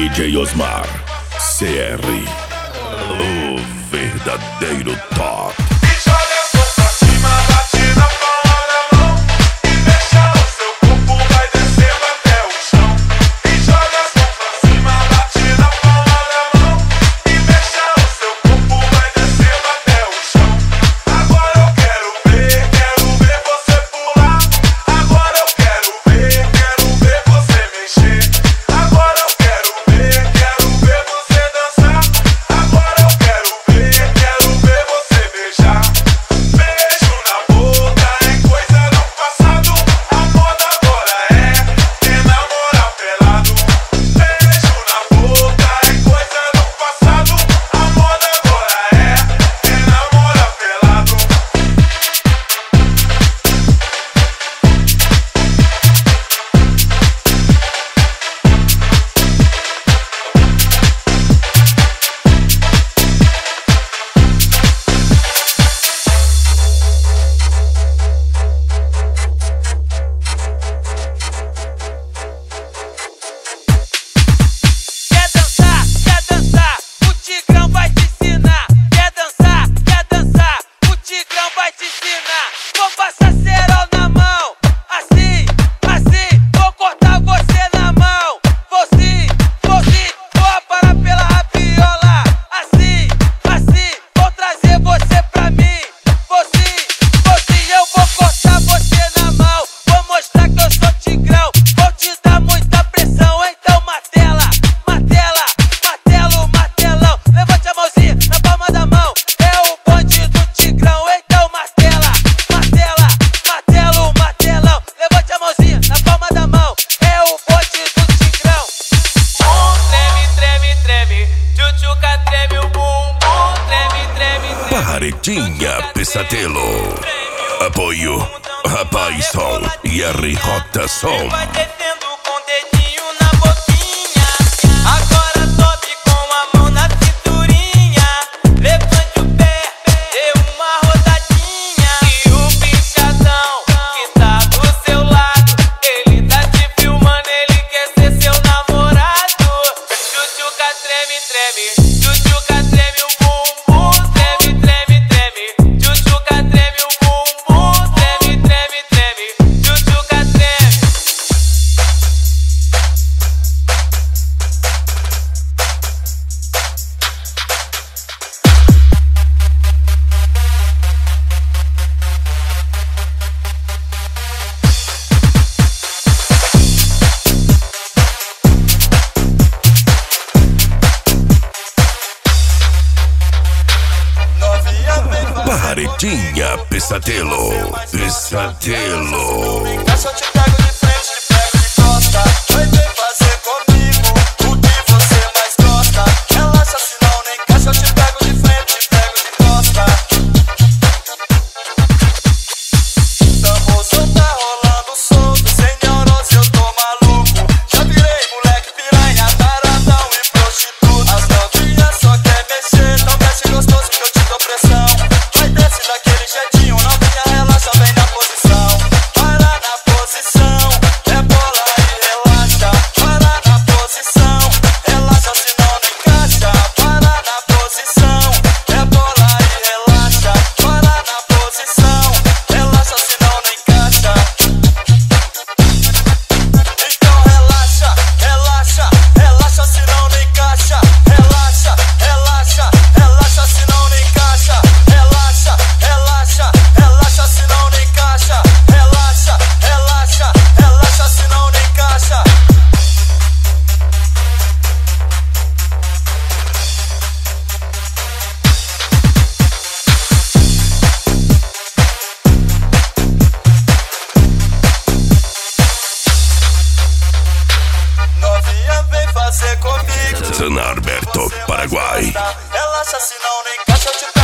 DJ Osmar CR, o verdadeiro top. Paretinha Pesadelo. Apoio Rapaz Som e RJ Som. Vai descendo com o dedinho na boquinha. Agora sobe com a mão na cinturinha. Levante o pé, dê uma rodadinha. E o bichadão que tá do seu lado, ele tá te filmando, ele quer ser seu namorado. Tchutchuca treme, treme, tchutchuca treme o bumbum. Treme, treme, treme, tchutchuca treme o bumbum. Treme, treme, treme, tchutchuca treme. Paretinha Pesadelo. Pesadelo. Encaixa, eu te pego de frente, te pego de costa. Vai vem fazer comigo o que você mais gosta. Relaxa, senão nem encaixa, eu te pego de frente, te pego de costa. Tamborzão tá rolando solto, sem neurose eu tô maluco. Já virei moleque piranha, taradão e prostituta. As novinhas só quer mexer, então mexe gostoso que eu te dou pressão. Vai desce daquele jeitinho, novinha relaxa, vem na posição. Para na posição, é bola e relaxa. Para na posição, relaxa senão não encaixa. Para na posição, é bola e relaxa. Para na posição, relaxa senão não encaixa. Então relaxa, relaxa, relaxa senão não encaixa. Relaxa, relaxa, relaxa senão não encaixa. Relaxa, relaxa, relaxa senão não encaixa. Relaxa, relaxa, relaxa senão não encaixa. Novinha vem fazer comigo. San Alberto, Paraguai. Relaxa, senão não encaixa, eu te